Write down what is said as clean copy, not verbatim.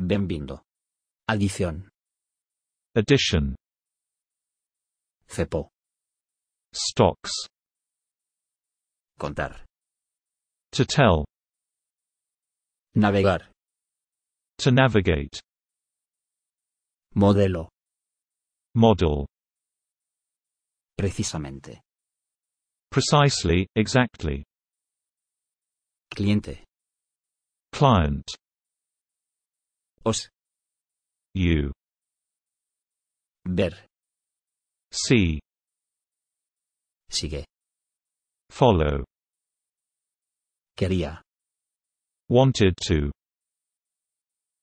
Bem-vindo. Adición. Addition. Cepo. Stocks. Contar. To tell. Navegar. To navigate. Modelo. Model. Precisamente. Precisely, exactly. Cliente. Client. Os. You. Ver. See. Sigue. Follow. Quería. Wanted to.